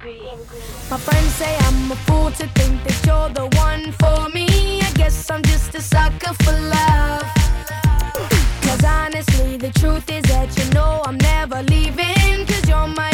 My friends say I'm a fool to think that you're the one for me. I guess I'm just a sucker for love. Cause honestly, the truth is that you know I'm never leaving. Cause you're my